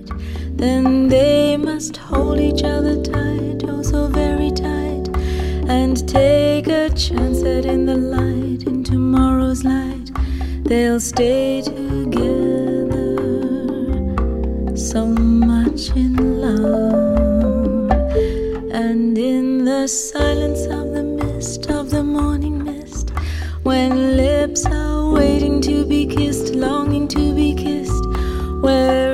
then they must hold each other tight, oh so very tight, and take a chance that in the light, in tomorrow's light, they'll stay together, so much in love. And in the silence of the mist, of the morning mist, when lips are waiting to be kissed, longing to be kissed, where